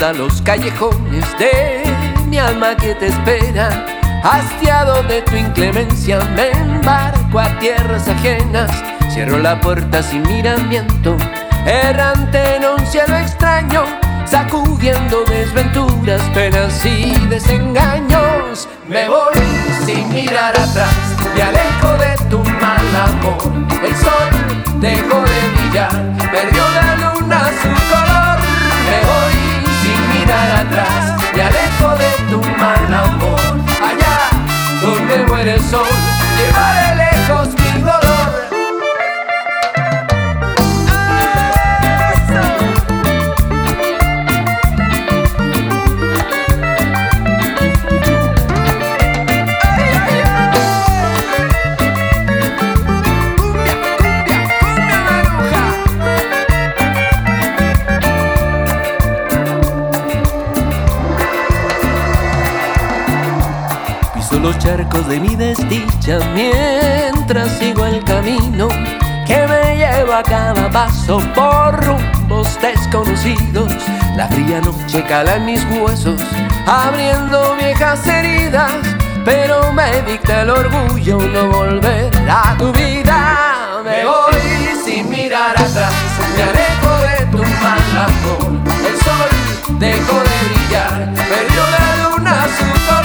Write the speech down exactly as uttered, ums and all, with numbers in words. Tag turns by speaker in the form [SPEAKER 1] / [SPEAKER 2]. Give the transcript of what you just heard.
[SPEAKER 1] hasta los callejones de mi alma que te espera. Hastiado de tu inclemencia me embarco a tierras ajenas. Cierro la puerta sin miramiento, errante en un cielo extraño, sacudiendo desventuras, penas y desengaños. Me voy sin mirar atrás, me alejo de tu mal amor. El sol dejó de brillar, perdió la luna su color. Me voy sin mirar atrás, me alejo de tu mal amor. Allá donde muere el sol, llevaré lejos mi dolor. Los charcos de mi desdicha mientras sigo el camino que me lleva a cada paso por rumbos desconocidos. La fría noche cala en mis huesos, abriendo viejas heridas, pero me dicta el orgullo no volver a tu vida. Me voy sin mirar atrás, me alejo de tu mal amor. El sol dejó de brillar, perdió la luna su color.